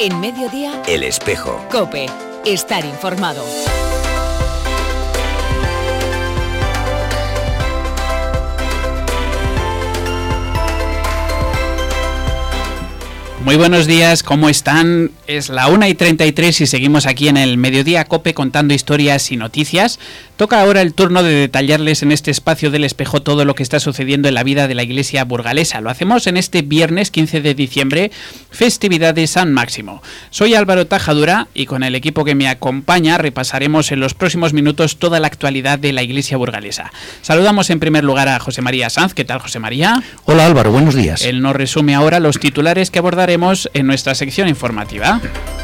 En Mediodía, El Espejo. COPE. Estar informado. Muy buenos días, ¿cómo están? Es la 1:33 y seguimos aquí en el Mediodía COPE contando historias y noticias. Toca ahora el turno de detallarles en este espacio del Espejo todo lo que está sucediendo en la vida de la Iglesia burgalesa. Lo hacemos en este viernes 15 de diciembre, festividad de San Máximo. Soy Álvaro Tajadura y con el equipo que me acompaña repasaremos en los próximos minutos toda la actualidad de la Iglesia burgalesa. Saludamos en primer lugar a José María Sanz. ¿Qué tal, José María? Hola Álvaro, buenos días. Él nos resume ahora los titulares que abordaremos en nuestra sección informativa.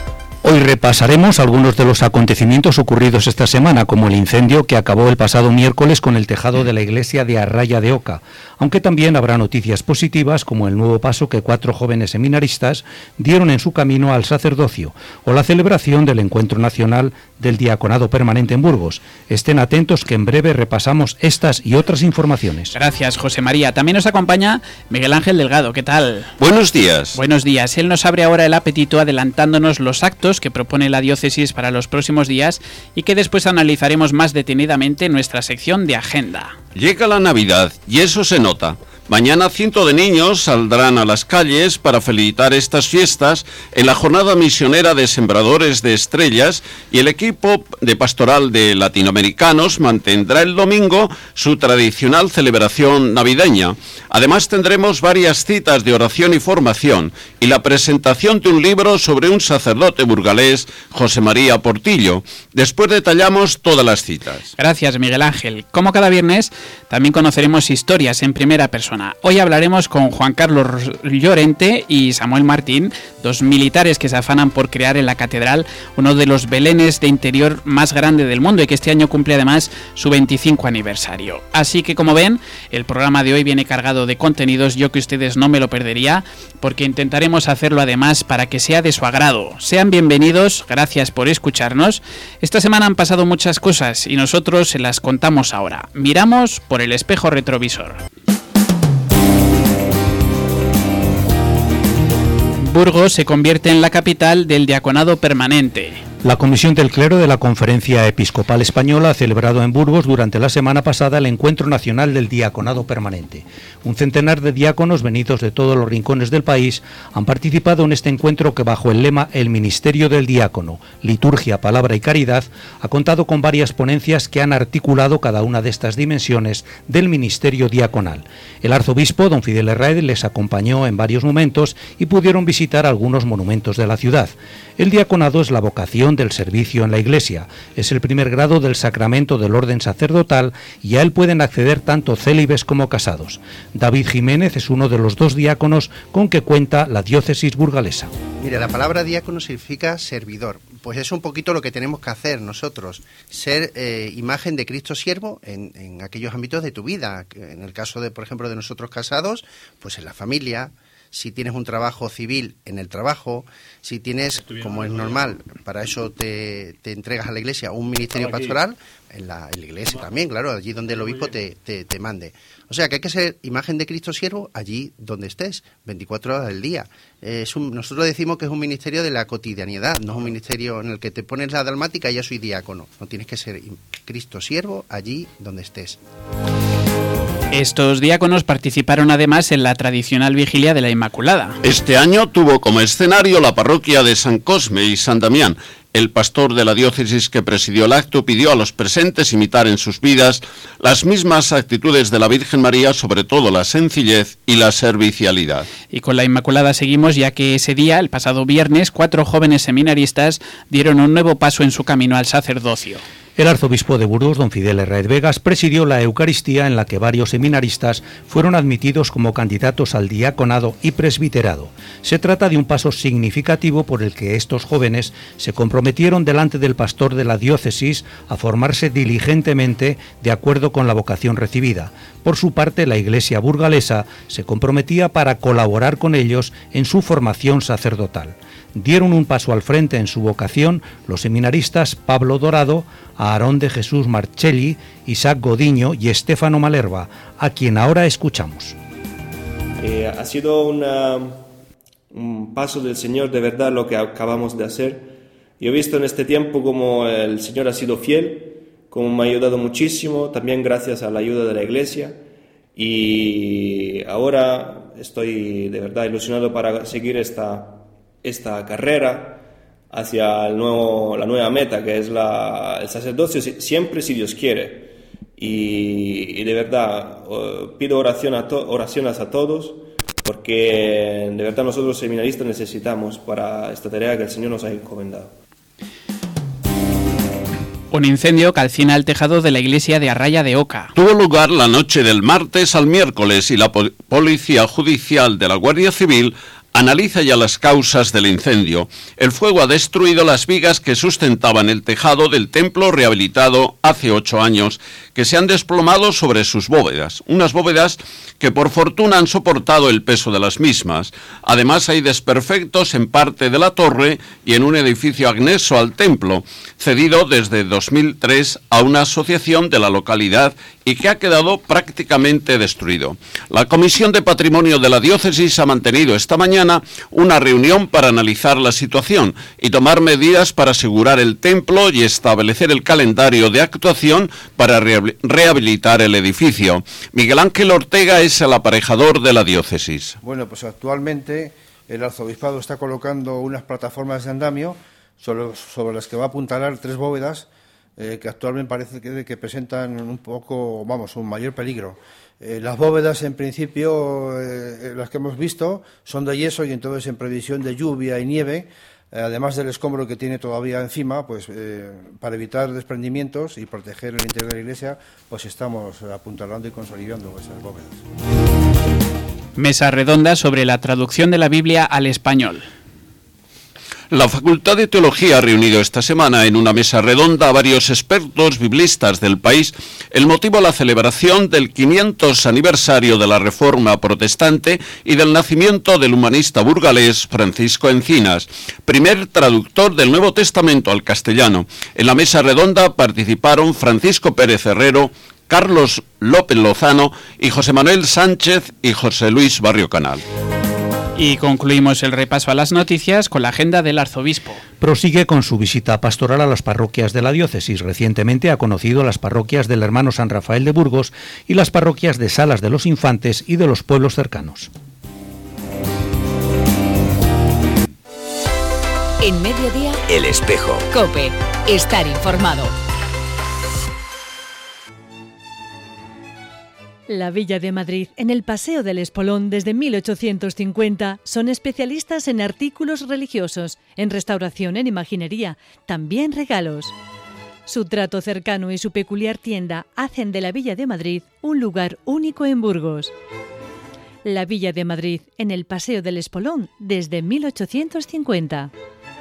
Hoy repasaremos algunos de los acontecimientos ocurridos esta semana, como el incendio que acabó el pasado miércoles con el tejado de la iglesia de Arraya de Oca, aunque también habrá noticias positivas como el nuevo paso que 4 jóvenes seminaristas dieron en su camino al sacerdocio, o la celebración del Encuentro Nacional del Diaconado Permanente en Burgos. Estén atentos que en breve repasamos estas y otras informaciones. Gracias, José María. También nos acompaña Miguel Ángel Delgado. ¿Qué tal? Buenos días. Buenos días. Él nos abre ahora el apetito adelantándonos los actos que propone la diócesis para los próximos días y que después analizaremos más detenidamente en nuestra sección de agenda. Llega la Navidad y eso se nota. Mañana cientos de niños saldrán a las calles para felicitar estas fiestas en la jornada misionera de Sembradores de Estrellas y el equipo de pastoral de latinoamericanos mantendrá el domingo su tradicional celebración navideña. Además tendremos varias citas de oración y formación y la presentación de un libro sobre un sacerdote burgalés, José María Portillo. Después detallamos todas las citas. Gracias, Miguel Ángel. Como cada viernes, también conoceremos historias en primera persona. Hoy hablaremos con Juan Carlos Llorente y Samuel Martín, 2 militares que se afanan por crear en la catedral uno de los belenes de interior más grande del mundo y que este año cumple además su 25 aniversario. Así que, como ven, el programa de hoy viene cargado de contenidos, yo que ustedes no me lo perdería, porque intentaremos hacerlo además para que sea de su agrado. Sean bienvenidos, gracias por escucharnos. Esta semana han pasado muchas cosas y nosotros se las contamos ahora. Miramos por el espejo retrovisor. Burgos se convierte en la capital del diaconado permanente. La Comisión del Clero de la Conferencia Episcopal Española ha celebrado en Burgos durante la semana pasada el Encuentro Nacional del Diaconado Permanente. Un centenar de diáconos venidos de todos los rincones del país han participado en este encuentro que, bajo el lema El Ministerio del Diácono, Liturgia, Palabra y Caridad, ha contado con varias ponencias que han articulado cada una de estas dimensiones del ministerio diaconal. El arzobispo, don Fidel Herráez, les acompañó en varios momentos y pudieron visitar algunos monumentos de la ciudad. El diaconado es la vocación del servicio en la Iglesia. Es el primer grado del sacramento del orden sacerdotal y a él pueden acceder tanto célibes como casados. David Jiménez es uno de los 2 diáconos con que cuenta la diócesis burgalesa. Mire, la palabra diácono significa servidor. Pues es un poquito lo que tenemos que hacer nosotros, ser imagen de Cristo siervo en aquellos ámbitos de tu vida. En el caso de, por ejemplo, de nosotros casados, pues en la familia. Si tienes un trabajo civil, en el trabajo. Si tienes, como es normal, para eso te entregas a la iglesia un ministerio pastoral, en la iglesia también, claro, allí donde el obispo te mande. O sea que hay que ser imagen de Cristo siervo allí donde estés, 24 horas del día. Nosotros decimos que es un ministerio de la cotidianidad, no es un ministerio en el que te pones la dalmática y ya soy diácono. No, tienes que ser Cristo siervo allí donde estés. Estos diáconos participaron además en la tradicional vigilia de la Inmaculada. Este año tuvo como escenario la parroquia de San Cosme y San Damián. El pastor de la diócesis que presidió el acto pidió a los presentes imitar en sus vidas las mismas actitudes de la Virgen María, sobre todo la sencillez y la servicialidad. Y con la Inmaculada seguimos, ya que ese día, el pasado viernes, 4 jóvenes seminaristas dieron un nuevo paso en su camino al sacerdocio. El arzobispo de Burgos, don Fidel Herráez Vegas, presidió la Eucaristía en la que varios seminaristas fueron admitidos como candidatos al diaconado y presbiterado. Se trata de un paso significativo por el que estos jóvenes se comprometieron delante del pastor de la diócesis a formarse diligentemente de acuerdo con la vocación recibida. Por su parte, la Iglesia burgalesa se comprometía para colaborar con ellos en su formación sacerdotal. Dieron un paso al frente en su vocación los seminaristas Pablo Dorado, Aarón de Jesús Marchelli, Isaac Godiño y Estéfano Malerva, a quien ahora escuchamos. Ha sido un paso del Señor de verdad lo que acabamos de hacer. Yo he visto en este tiempo cómo el Señor ha sido fiel, cómo me ha ayudado muchísimo, también gracias a la ayuda de la Iglesia, y ahora estoy de verdad ilusionado para seguir esta carrera hacia la nueva meta, que es el sacerdocio, siempre si Dios quiere. Y de verdad pido oraciones a todos, porque de verdad nosotros seminaristas necesitamos para esta tarea que el Señor nos ha encomendado. Un incendio calcina el tejado de la iglesia de Arraya de Oca. Tuvo lugar la noche del martes al miércoles y la Policía Judicial de la Guardia Civil analiza ya las causas del incendio. El fuego ha destruido las vigas que sustentaban el tejado del templo rehabilitado hace 8 años, que se han desplomado sobre sus bóvedas. Unas bóvedas que por fortuna han soportado el peso de las mismas. Además hay desperfectos en parte de la torre y en un edificio anexo al templo, cedido desde 2003 a una asociación de la localidad y que ha quedado prácticamente destruido. La Comisión de Patrimonio de la Diócesis ha mantenido esta mañana una reunión para analizar la situación y tomar medidas para asegurar el templo y establecer el calendario de actuación para rehabilitar el edificio. Miguel Ángel Ortega es el aparejador de la diócesis. Bueno, pues actualmente el arzobispado está colocando unas plataformas de andamio sobre las que va a apuntalar 3 bóvedas que actualmente parece que presentan un mayor peligro. Las bóvedas, en principio, las que hemos visto, son de yeso y entonces en previsión de lluvia y nieve, además del escombro que tiene todavía encima, pues para evitar desprendimientos y proteger el interior de la iglesia, pues estamos apuntalando y consolidando esas bóvedas. Mesa redonda sobre la traducción de la Biblia al español. La Facultad de Teología ha reunido esta semana en una mesa redonda a varios expertos biblistas del país el motivo de la celebración del 500 aniversario de la Reforma Protestante y del nacimiento del humanista burgalés Francisco Encinas, primer traductor del Nuevo Testamento al castellano. En la mesa redonda participaron Francisco Pérez Herrero, Carlos López Lozano y José Manuel Sánchez y José Luis Barrio Canal. Y concluimos el repaso a las noticias con la agenda del arzobispo. Prosigue con su visita pastoral a las parroquias de la diócesis. Recientemente ha conocido las parroquias del Hermano San Rafael de Burgos y las parroquias de Salas de los Infantes y de los pueblos cercanos. En Mediodía, El Espejo. COPE. Estar informado. La Villa de Madrid, en el Paseo del Espolón desde 1850, son especialistas en artículos religiosos, en restauración, en imaginería, también regalos. Su trato cercano y su peculiar tienda hacen de la Villa de Madrid un lugar único en Burgos. La Villa de Madrid, en el Paseo del Espolón desde 1850.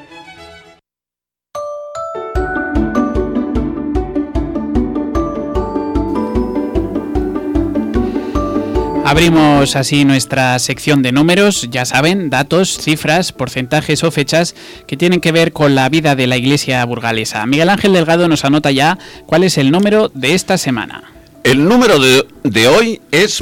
Abrimos así nuestra sección de números, ya saben, datos, cifras, porcentajes o fechas que tienen que ver con la vida de la iglesia burgalesa. Miguel Ángel Delgado nos anota ya cuál es el número de esta semana. El número de hoy es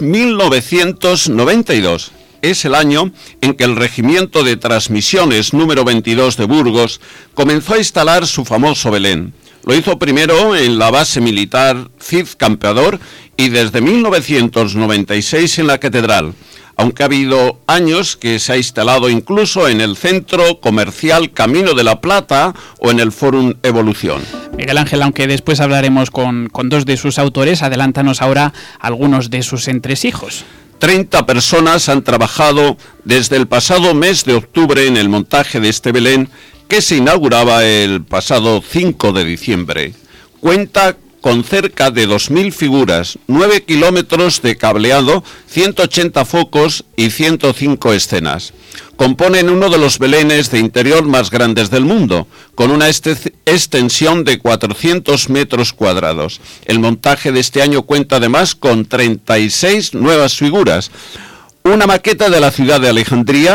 1992. Es el año en que el Regimiento de Transmisiones número 22 de Burgos comenzó a instalar su famoso Belén. Lo hizo primero en la base militar Cid Campeador y desde 1996 en la Catedral, aunque ha habido años que se ha instalado incluso en el Centro Comercial Camino de la Plata o en el Fórum Evolución. Miguel Ángel, aunque después hablaremos con 2 de sus autores, adelántanos ahora algunos de sus entresijos. 30 personas han trabajado desde el pasado mes de octubre en el montaje de este Belén, que se inauguraba el pasado 5 de diciembre. Cuenta con cerca de 2.000 figuras, 9 kilómetros de cableado, 180 focos y 105 escenas. Componen uno de los belenes de interior más grandes del mundo, con una extensión de 400 metros cuadrados. El montaje de este año cuenta además con 36 nuevas figuras, una maqueta de la ciudad de Alejandría,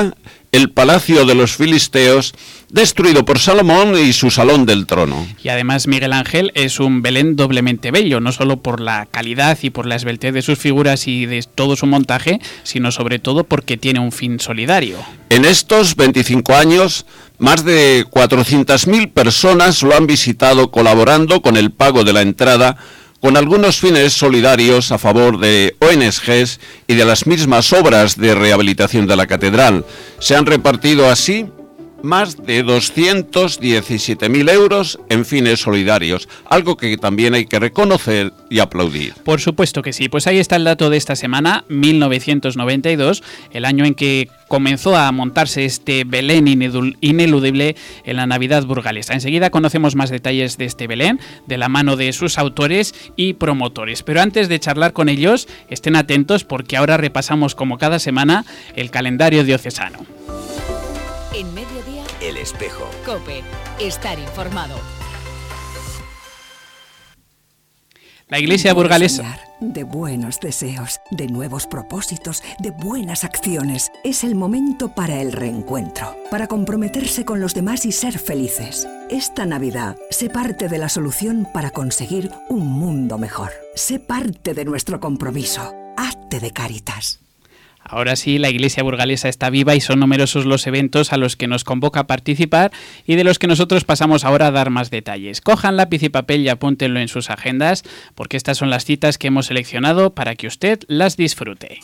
el palacio de los filisteos, destruido por Salomón y su salón del trono. Y además Miguel Ángel es un Belén doblemente bello, no solo por la calidad y por la esbeltez de sus figuras y de todo su montaje, sino sobre todo porque tiene un fin solidario. En estos 25 años, más de 400.000 personas lo han visitado colaborando con el pago de la entrada, con algunos fines solidarios a favor de ONGs y de las mismas obras de rehabilitación de la catedral. Se han repartido así más de 217.000 euros en fines solidarios, algo que también hay que reconocer y aplaudir. Por supuesto que sí, pues ahí está el dato de esta semana, 1992, el año en que comenzó a montarse este Belén ineludible en la Navidad burgalesa. Enseguida conocemos más detalles de este Belén, de la mano de sus autores y promotores. Pero antes de charlar con ellos, estén atentos porque ahora repasamos como cada semana el calendario diocesano. En Mediodía, El Espejo. COPE. Estar informado. La Iglesia burgalesa... De buenos deseos, de nuevos propósitos, de buenas acciones. Es el momento para el reencuentro, para comprometerse con los demás y ser felices. Esta Navidad, sé parte de la solución para conseguir un mundo mejor. Sé parte de nuestro compromiso. Hazte de Cáritas. Ahora sí, la Iglesia burgalesa está viva y son numerosos los eventos a los que nos convoca a participar y de los que nosotros pasamos ahora a dar más detalles. Cojan lápiz y papel y apúntenlo en sus agendas, porque estas son las citas que hemos seleccionado para que usted las disfrute.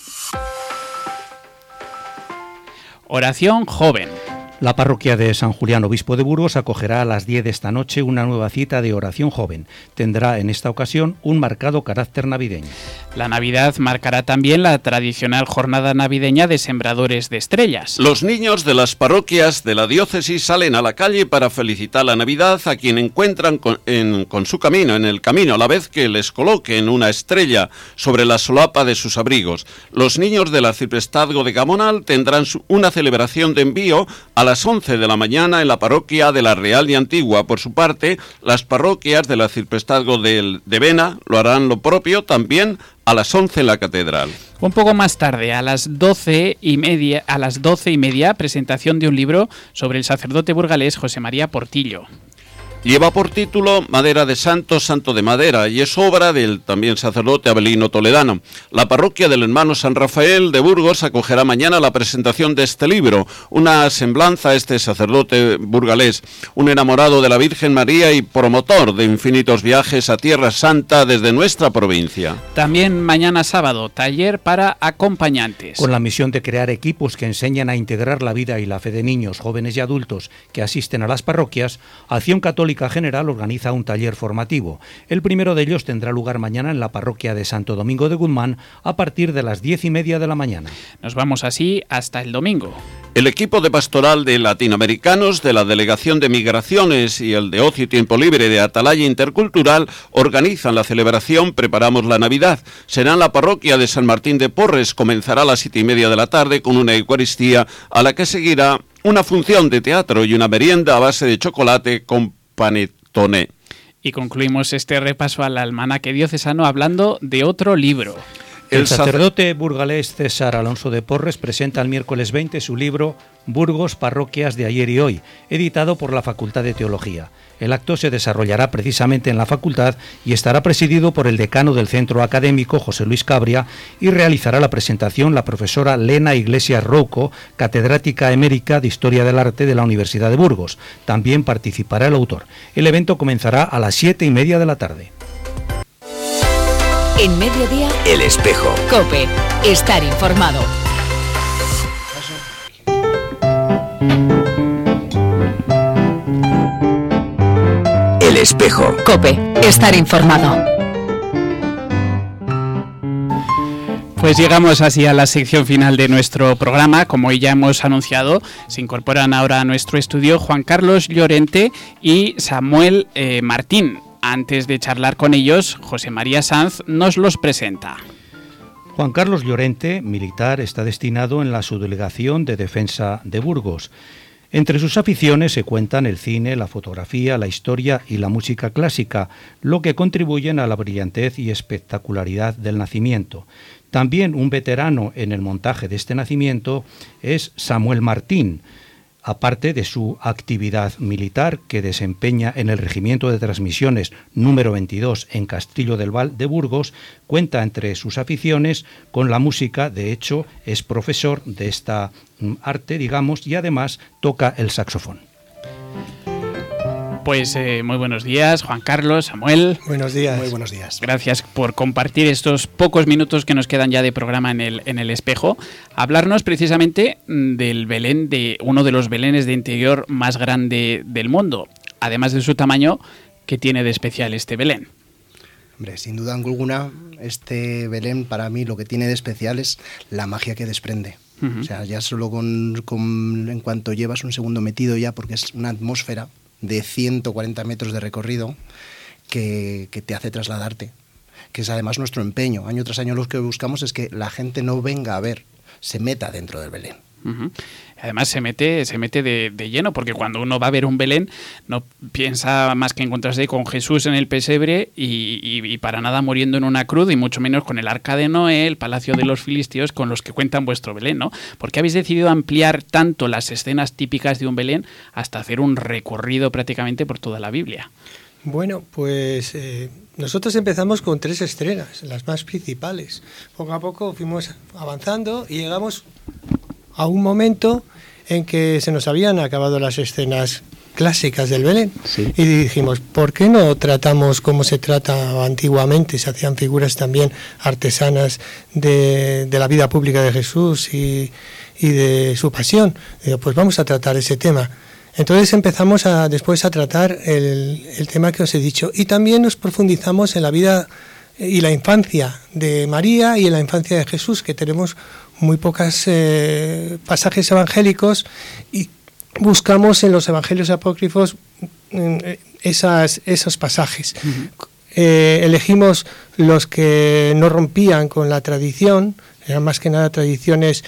Oración joven. La parroquia de San Julián Obispo de Burgos acogerá a las 10 de esta noche una nueva cita de oración joven. Tendrá en esta ocasión un marcado carácter navideño. La Navidad marcará también la tradicional jornada navideña de Sembradores de Estrellas. Los niños de las parroquias de la diócesis salen a la calle para felicitar la Navidad a quien encuentran con su camino, en el camino, a la vez que les coloquen una estrella sobre la solapa de sus abrigos. Los niños del arciprestazgo de Gamonal tendrán una celebración de envío a las 11 de la mañana en la parroquia de la Real y Antigua. Por su parte, las parroquias del arciprestazgo de Vena lo harán lo propio también a las 11 en la catedral. Un poco más tarde, a las 12:30, presentación de un libro sobre el sacerdote burgalés José María Portillo. Lleva por título Madera de Santo, Santo de Madera, y es obra del también sacerdote Abelino Toledano. La parroquia del Hermano San Rafael de Burgos acogerá mañana la presentación de este libro, una semblanza a este sacerdote burgalés, un enamorado de la Virgen María y promotor de infinitos viajes a Tierra Santa desde nuestra provincia. También mañana sábado, taller para acompañantes. Con la misión de crear equipos que enseñan a integrar la vida y la fe de niños, jóvenes y adultos que asisten a las parroquias, Acción Católica General organiza un taller formativo. El primero de ellos tendrá lugar mañana en la parroquia de Santo Domingo de Guzmán a partir de las 10:30 de la mañana. Nos vamos así hasta el domingo. El equipo de pastoral de latinoamericanos de la Delegación de Migraciones y el de Ocio y Tiempo Libre de Atalaya Intercultural organizan la celebración Preparamos la Navidad. Será en la parroquia de San Martín de Porres. Comenzará a las 7:30 de la tarde con una Eucaristía a la que seguirá una función de teatro y una merienda a base de chocolate con panetone. Y concluimos este repaso al almanaque diocesano hablando de otro libro. El sacerdote burgalés César Alonso de Porres presenta el miércoles 20 su libro Burgos, Parroquias de Ayer y Hoy, editado por la Facultad de Teología. El acto se desarrollará precisamente en la facultad y estará presidido por el decano del centro académico, José Luis Cabria, y realizará la presentación la profesora Lena Iglesias Rouco, catedrática emérita de Historia del Arte de la Universidad de Burgos. También participará el autor. El evento comenzará a las 7:30 de la tarde. En Mediodía, El Espejo. COPE. Estar informado. El Espejo. COPE. Estar informado. Pues llegamos así a la sección final de nuestro programa. Como ya hemos anunciado, se incorporan ahora a nuestro estudio Juan Carlos Llorente y Samuel Martín. Antes de charlar con ellos, José María Sanz nos los presenta. Juan Carlos Llorente, militar, está destinado en la Subdelegación de Defensa de Burgos. Entre sus aficiones se cuentan el cine, la fotografía, la historia y la música clásica, lo que contribuyen a la brillantez y espectacularidad del nacimiento. También un veterano en el montaje de este nacimiento es Samuel Martín, aparte de su actividad militar que desempeña en el Regimiento de Transmisiones número 22 en Castillo del Val de Burgos. Cuenta entre sus aficiones con la música, de hecho es profesor de esta arte, digamos, y además toca el saxofón. Pues muy buenos días, Juan Carlos, Samuel. Buenos días. Muy buenos días. Gracias por compartir estos pocos minutos que nos quedan ya de programa en el Espejo. Hablarnos precisamente del Belén, de uno de los belenes de interior más grande del mundo. Además de su tamaño, ¿qué tiene de especial este Belén? Hombre, sin duda alguna, este Belén para mí lo que tiene de especial es la magia que desprende. O sea, ya solo en cuanto llevas un segundo metido ya, porque es una atmósfera de 140 metros de recorrido que te hace trasladarte, que es además nuestro empeño. Año tras año lo que buscamos es que la gente no venga a ver, se meta dentro del Belén. Además se mete de lleno, porque cuando uno va a ver un Belén no piensa más que encontrarse con Jesús en el pesebre y para nada muriendo en una cruz, y mucho menos con el Arca de Noé, el Palacio de los Filisteos, con los que cuentan vuestro Belén, ¿no? ¿Por qué habéis decidido ampliar tanto las escenas típicas de un Belén hasta hacer un recorrido prácticamente por toda la Biblia? Bueno, pues nosotros empezamos con 3 estrenas, las más principales. Poco a poco fuimos avanzando y llegamos a un momento en que se nos habían acabado las escenas clásicas del Belén. Sí. Y dijimos, ¿por qué no tratamos como se trataba antiguamente? Se hacían figuras también artesanas de la vida pública de Jesús y de su pasión. Digo, pues vamos a tratar ese tema. Entonces empezamos después a tratar el tema que os he dicho. Y también nos profundizamos en la vida y la infancia de María y en la infancia de Jesús, que tenemos muy pocos pasajes evangélicos, y buscamos en los evangelios apócrifos esos pasajes. Elegimos los que no rompían con la tradición, eran más que nada tradiciones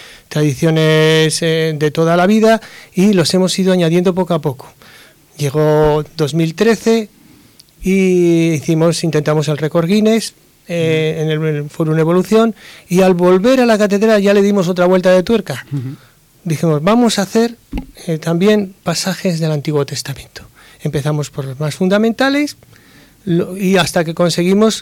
de toda la vida, y los hemos ido añadiendo poco a poco. Llegó 2013 y intentamos el récord Guinness en el Fórum Evolución, y al volver a la catedral ya le dimos otra vuelta de tuerca. Dijimos, vamos a hacer también pasajes del Antiguo Testamento. Empezamos por los más fundamentales y hasta que conseguimos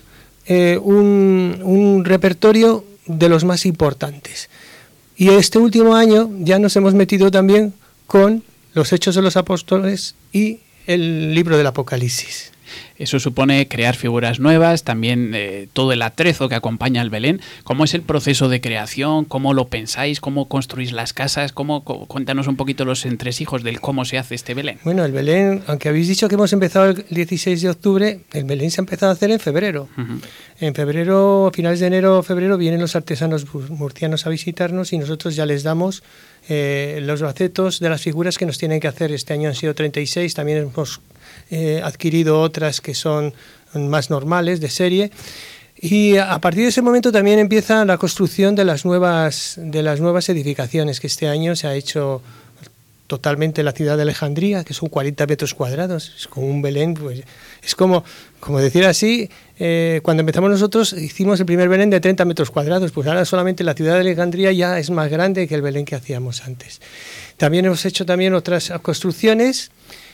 un repertorio de los más importantes. Y este último año ya nos hemos metido también con los Hechos de los Apóstoles y el libro del Apocalipsis. Eso supone crear figuras nuevas, también todo el atrezo que acompaña al Belén. ¿Cómo es el proceso de creación? ¿Cómo lo pensáis? ¿Cómo construís las casas? Cuéntanos un poquito los entresijos del cómo se hace este Belén. Bueno, el Belén, aunque habéis dicho que hemos empezado el 16 de octubre, el Belén se ha empezado a hacer en febrero. En febrero, a finales de enero o febrero, vienen los artesanos murcianos a visitarnos y nosotros ya les damos los bocetos de las figuras que nos tienen que hacer. Este año han sido 36, también hemos adquirido otras que son más normales, de serie, y a partir de ese momento también empieza la construcción de las nuevas edificaciones, que este año se ha hecho totalmente la ciudad de Alejandría, que son 40 metros cuadrados, es como un Belén, pues es como decir así, cuando empezamos nosotros hicimos el primer Belén de 30 metros cuadrados, pues ahora solamente la ciudad de Alejandría ya es más grande que el Belén que hacíamos antes. También hemos hecho también otras construcciones,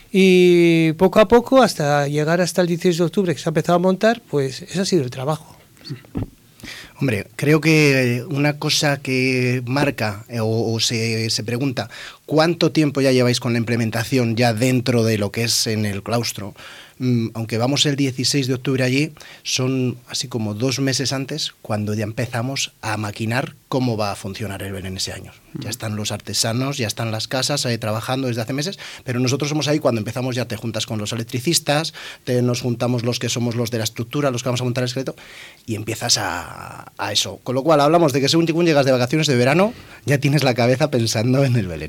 y poco a poco, hasta llegar hasta el 16 de octubre que se ha empezado a montar, pues ese ha sido el trabajo. Hombre, creo que una cosa que marca o se pregunta, ¿cuánto tiempo ya lleváis con la implementación ya dentro de lo que es en el claustro? Aunque vamos el 16 de octubre allí, son así como 2 meses antes cuando ya empezamos a maquinar cómo va a funcionar el Belén ese año. Ya están los artesanos, ya están las casas trabajando desde hace meses, pero nosotros somos ahí cuando empezamos, ya te juntas con los electricistas, nos juntamos los que somos los de la estructura, los que vamos a montar el esqueleto, y empiezas a eso. Con lo cual hablamos de que según llegas de vacaciones de verano, ya tienes la cabeza pensando en el Belén.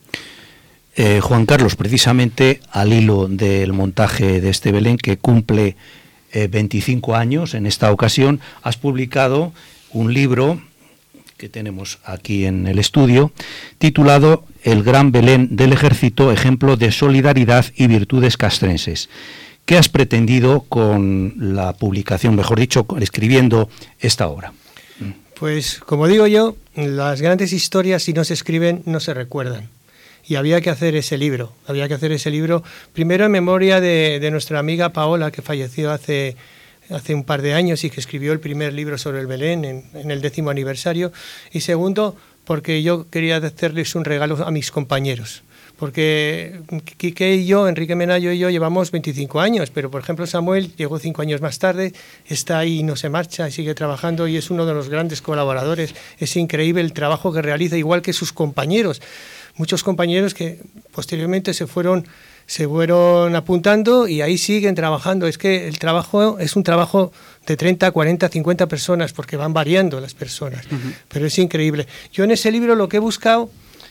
Juan Carlos, precisamente al hilo del montaje de este Belén, que cumple 25 años en esta ocasión, has publicado un libro que tenemos aquí en el estudio, titulado El Gran Belén del Ejército, ejemplo de solidaridad y virtudes castrenses. ¿Qué has pretendido con la publicación, mejor dicho, escribiendo esta obra? Pues, como digo yo, las grandes historias, si no se escriben, no se recuerdan. Y había que hacer ese libro. Primero en memoria de nuestra amiga Paola, que falleció hace un par de años y que escribió el primer libro sobre el Belén en el 10º aniversario. Y segundo, porque yo quería hacerles un regalo a mis compañeros. Porque Quique y yo, Enrique Menayo y yo, llevamos 25 años, pero por ejemplo Samuel llegó 5 años más tarde, está ahí y no se marcha, y sigue trabajando y es uno de los grandes colaboradores. Es increíble el trabajo que realiza, igual que sus compañeros. Muchos compañeros que posteriormente se fueron apuntando y ahí siguen trabajando. Es que el trabajo es un trabajo de 30, 40, 50 personas, porque van variando las personas, pero es increíble. Yo en ese libro lo que he buscado,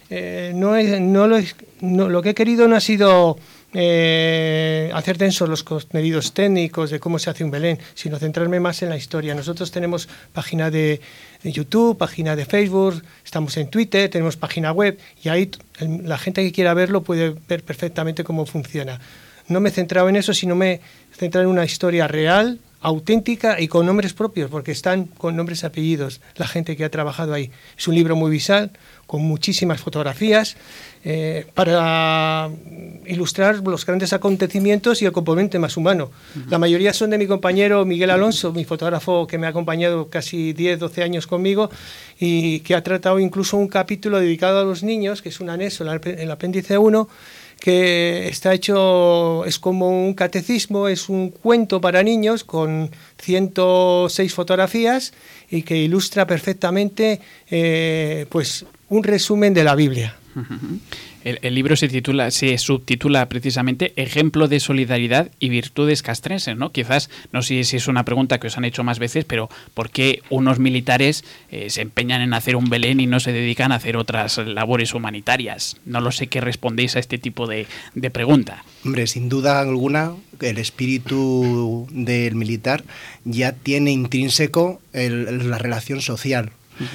lo que he querido no ha sido hacer densos los contenidos técnicos de cómo se hace un Belén, sino centrarme más en la historia. Nosotros tenemos página de YouTube, página de Facebook, estamos en Twitter, tenemos página web y ahí la gente que quiera verlo puede ver perfectamente cómo funciona. No me he centrado en eso, sino me he centrado en una historia real, auténtica y con nombres propios, porque están con nombres y apellidos la gente que ha trabajado ahí. Es un libro muy visual, con muchísimas fotografías, para ilustrar los grandes acontecimientos y el componente más humano. La mayoría son de mi compañero Miguel Alonso, mi fotógrafo que me ha acompañado casi 10, 12 años conmigo y que ha tratado incluso un capítulo dedicado a los niños, que es un anexo, el apéndice 1, que está hecho, es como un catecismo, es un cuento para niños con 106 fotografías y que ilustra perfectamente pues un resumen de la Biblia. El libro se subtitula precisamente Ejemplo de solidaridad y virtudes castrenses, ¿no? Quizás, no sé si es una pregunta que os han hecho más veces, pero ¿por qué unos militares se empeñan en hacer un Belén y no se dedican a hacer otras labores humanitarias? No lo sé qué respondéis a este tipo de pregunta. Hombre, sin duda alguna, el espíritu del militar ya tiene intrínseco la relación social.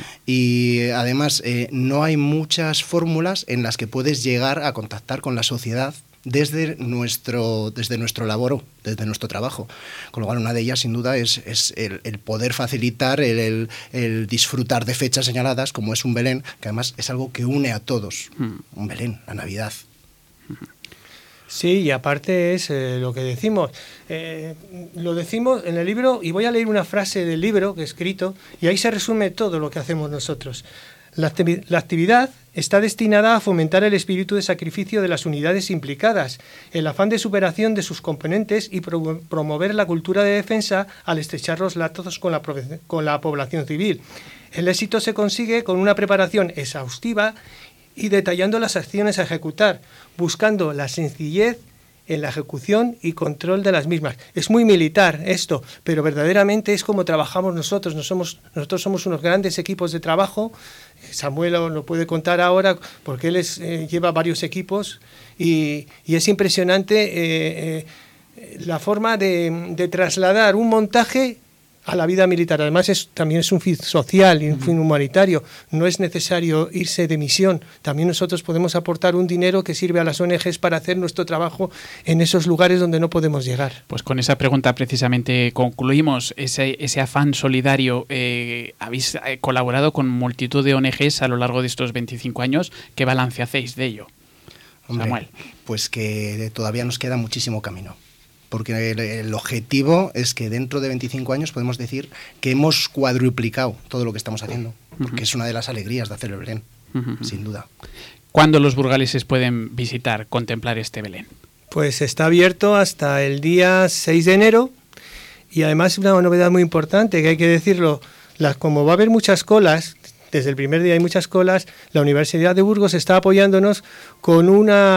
Y además no hay muchas fórmulas en las que puedes llegar a contactar con la sociedad desde nuestro laboro, desde nuestro trabajo. Con lo cual una de ellas sin duda es el poder facilitar el disfrutar de fechas señaladas, como es un Belén, que además es algo que une a todos. Un Belén, la Navidad. Sí, y aparte es lo que decimos. Lo decimos en el libro, y voy a leer una frase del libro que he escrito, y ahí se resume todo lo que hacemos nosotros. La actividad está destinada a fomentar el espíritu de sacrificio de las unidades implicadas, el afán de superación de sus componentes y promover la cultura de defensa al estrechar los lazos con la población civil. El éxito se consigue con una preparación exhaustiva y detallando las acciones a ejecutar, buscando la sencillez en la ejecución y control de las mismas. Es muy militar esto, pero verdaderamente es como trabajamos nosotros. Nosotros somos unos grandes equipos de trabajo. Samuel lo puede contar ahora porque él lleva varios equipos y es impresionante la forma de trasladar un montaje a la vida militar. Además también es un fin social y un fin humanitario. No es necesario irse de misión. También nosotros podemos aportar un dinero que sirve a las ONGs para hacer nuestro trabajo en esos lugares donde no podemos llegar. Pues con esa pregunta precisamente concluimos ese afán solidario. Habéis colaborado con multitud de ONGs a lo largo de estos 25 años. ¿Qué balance hacéis de ello? Hombre, Samuel. Pues que todavía nos queda muchísimo camino. Porque el objetivo es que dentro de 25 años podemos decir que hemos cuadruplicado todo lo que estamos haciendo, porque es una de las alegrías de hacer el Belén, sin duda. ¿Cuándo los burgaleses pueden visitar, contemplar este Belén? Pues está abierto hasta el día 6 de enero y además una novedad muy importante que hay que decirlo, como va a haber muchas colas, desde el primer día hay muchas colas, la Universidad de Burgos está apoyándonos con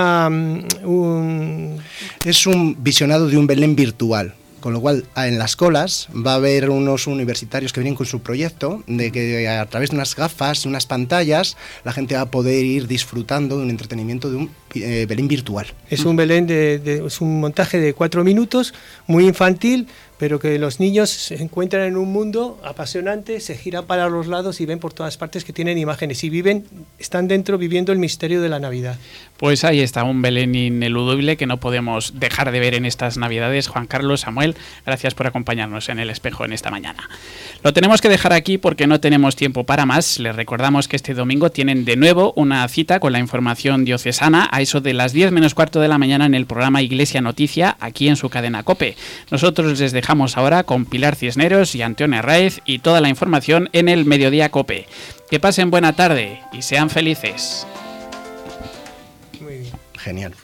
Es un visionado de un Belén virtual, con lo cual en las colas va a haber unos universitarios que vienen con su proyecto de que a través de unas gafas y unas pantallas la gente va a poder ir disfrutando de un entretenimiento de un Belén virtual. Es un Belén es un montaje de 4 minutos, muy infantil, pero que los niños se encuentran en un mundo apasionante, se giran para los lados y ven por todas partes que tienen imágenes y están dentro viviendo el misterio de la Navidad. Pues ahí está un Belén ineludible que no podemos dejar de ver en estas Navidades. Juan Carlos, Samuel, gracias por acompañarnos en El Espejo en esta mañana. Lo tenemos que dejar aquí porque no tenemos tiempo para más. Les recordamos que este domingo tienen de nuevo una cita con la información diocesana a eso de las 10 menos cuarto de la mañana en el programa Iglesia Noticia, aquí en su cadena COPE. Nosotros les dejamos ahora con Pilar Cisneros y Antonio Herráez y toda la información en el Mediodía COPE. Que pasen buena tarde y sean felices. Genial.